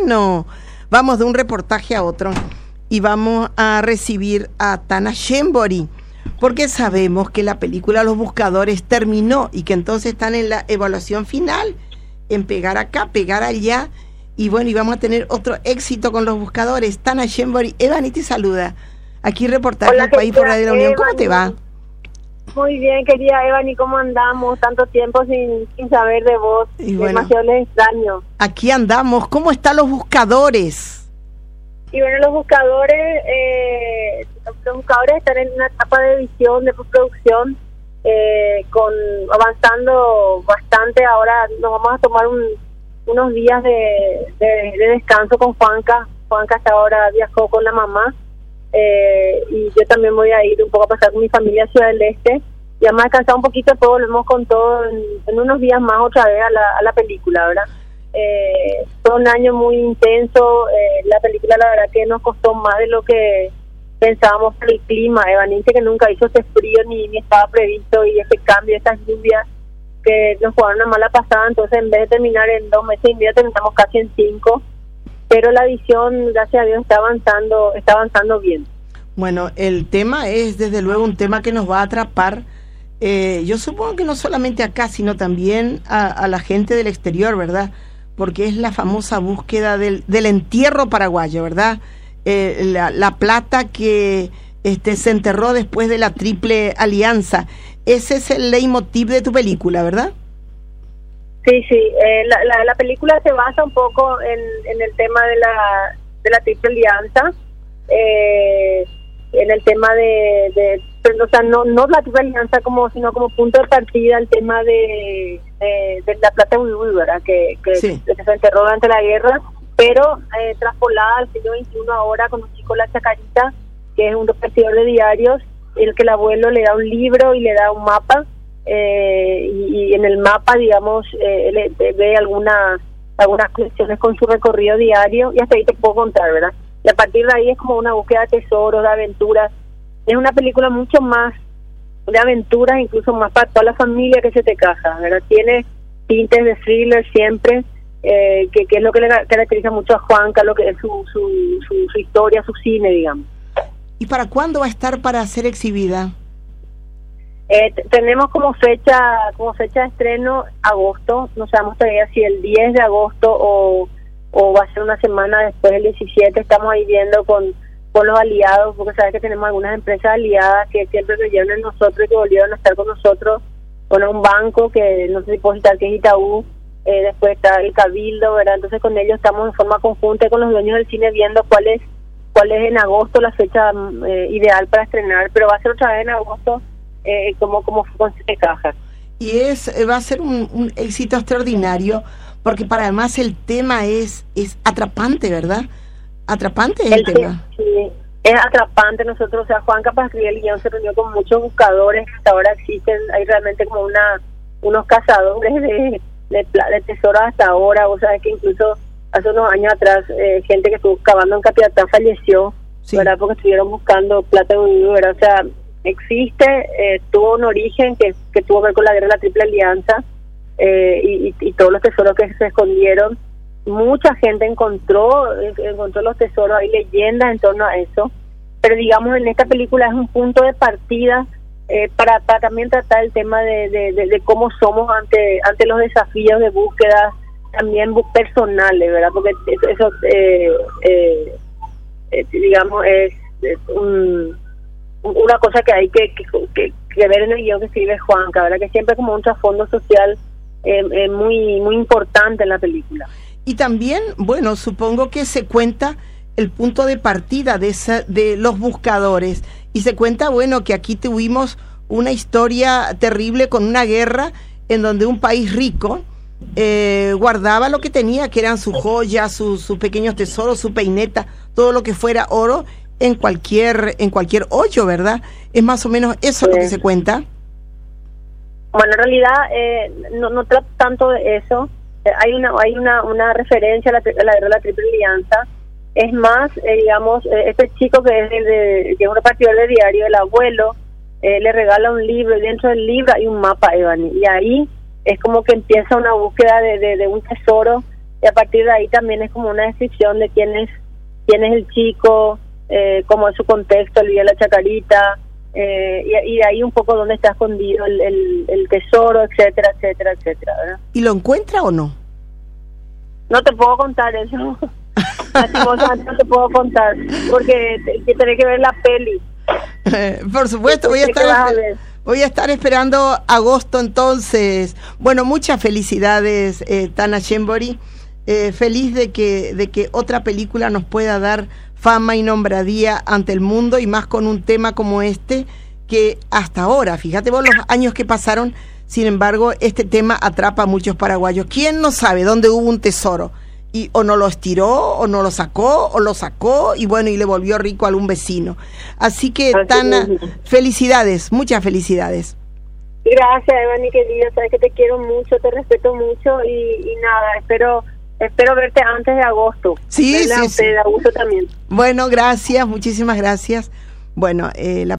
Bueno, vamos de un reportaje a otro y vamos a recibir a Tana Shembori, porque sabemos que la película Los Buscadores terminó y que entonces están en la evaluación final, en pegar acá, pegar allá, y bueno, y vamos a tener otro éxito con Los Buscadores. Tana Shembori, Evani te saluda. Aquí reportaje Hola, del país por Radio La Unión. ¿Cómo te va? Muy bien, querida Evani, ¿cómo andamos? Tanto tiempo sin saber de vos. Y bueno, demasiado les extraño. Aquí andamos. ¿Cómo están Los Buscadores? Y bueno, los buscadores están en una etapa de edición, de postproducción, avanzando bastante. Ahora nos vamos a tomar unos días de descanso con Juanca. Juanca hasta ahora viajó con la mamá. Y yo también voy a ir un poco a pasar con mi familia a Ciudad del Este y vamos a descansar un poquito, después volvemos con todo en unos días más otra vez a la película, ¿verdad? Fue un año muy intenso, la película la verdad que nos costó más de lo que pensábamos por el clima, Evanice, que nunca hizo ese frío ni estaba previsto, y ese cambio, esas lluvias que nos jugaron una mala pasada. Entonces en vez de terminar en 2 meses y medio terminamos casi en 5. Pero la visión, gracias a Dios, está avanzando bien. Bueno, el tema es desde luego un tema que nos va a atrapar. Yo supongo que no solamente acá, sino también a la gente del exterior, ¿verdad? Porque es la famosa búsqueda del entierro paraguayo, ¿verdad? La plata que se enterró después de la Triple Alianza. Ese es el leitmotiv de tu película, ¿verdad? Sí, la película se basa un poco en el tema de la Triple Alianza, en el tema o sea, no la Triple Alianza sino como punto de partida, el tema de la plata Uyuy, ¿verdad? Que sí, se enterró durante la guerra, pero traspolada al siglo XXI ahora con un chico, La Chacarita, que es un repartidor de diarios, el que el abuelo le da un libro y le da un mapa. Y en el mapa, digamos, él ve algunas cuestiones con su recorrido diario, y hasta ahí te puedo contar, ¿verdad? Y a partir de ahí es como una búsqueda de tesoros, de aventuras. Es una película mucho más de aventuras, incluso más para toda la familia que se te caja, ¿verdad? Tiene tintes de thriller siempre, que es lo que le caracteriza mucho a Juanca, lo que es su historia, su cine, digamos. ¿Y para cuándo va a estar para ser exhibida? Tenemos como fecha de estreno agosto. No sabemos todavía si el 10 de agosto o va a ser una semana después del 17. Estamos ahí viendo con los aliados, porque sabes que tenemos algunas empresas aliadas que siempre creyeron en nosotros y que volvieron a estar con nosotros. Bueno, un banco que no sé si puedo citar, que es Itaú, después está el Cabildo, ¿verdad? Entonces con ellos estamos en forma conjunta con los dueños del cine viendo cuál es en agosto la fecha ideal para estrenar, pero va a ser otra vez en agosto, como con 7 cajas. Y va a ser un éxito extraordinario, porque para además el tema es atrapante, ¿verdad? Atrapante el tema. Sí, es atrapante. Nosotros, o sea, Juanca, para escribir el guión se reunió con muchos buscadores que hasta ahora existen. Hay realmente como unos cazadores de tesoros hasta ahora. O sea, que incluso hace unos años atrás, gente que estuvo cavando en Capiatá falleció, sí, ¿verdad? Porque estuvieron buscando plata de Uyuy, ¿verdad? O sea, existe, tuvo un origen que tuvo que ver con la guerra de la Triple Alianza, y todos los tesoros que se escondieron. Mucha gente encontró los tesoros, hay leyendas en torno a eso, pero digamos en esta película es un punto de partida para también tratar el tema de cómo somos ante los desafíos de búsqueda también personales, ¿verdad? Porque eso digamos es una cosa que hay que ver en el guión que escribe Juanca, ¿verdad? Que siempre como un trasfondo social muy muy importante en la película. Y también, bueno, supongo que se cuenta el punto de partida de Los Buscadores, y se cuenta, bueno, que aquí tuvimos una historia terrible con una guerra en donde un país rico guardaba lo que tenía, que eran sus joyas, sus pequeños tesoros, su peineta, todo lo que fuera oro, en cualquier hoyo, ¿verdad? Es más o menos eso, sí, lo que se cuenta. Bueno, en realidad no trata tanto de eso. Hay una referencia a la Triple Alianza. Es más, digamos, este chico que es un repartidor de diario, el abuelo, le regala un libro, y dentro del libro hay un mapa, Evani, y ahí es como que empieza una búsqueda de un tesoro y a partir de ahí también es como una descripción de quién es el chico, cómo es su contexto, el día de la chacarita, y de ahí un poco dónde está escondido el tesoro, etcétera, etcétera, etcétera, ¿verdad? ¿Y lo encuentra o no? No te puedo contar eso. Lastimosamente no te puedo contar, porque tenés que ver la peli. Por supuesto, voy a estar esperando agosto entonces. Bueno, muchas felicidades, Tana Shembori. Feliz de que otra película nos pueda dar fama y nombradía ante el mundo, y más con un tema como este, que hasta ahora, fíjate vos los años que pasaron, sin embargo, este tema atrapa a muchos paraguayos. ¿Quién no sabe dónde hubo un tesoro? Y o no lo estiró, o no lo sacó, o lo sacó, y bueno, y le volvió rico a algún vecino. Así que, Tana, felicidades, muchas felicidades. Gracias, Evani, querida, sabes que te quiero mucho, te respeto mucho, y nada, espero verte antes de agosto. Sí, sí. De agosto también. Bueno, gracias, muchísimas gracias. Bueno, la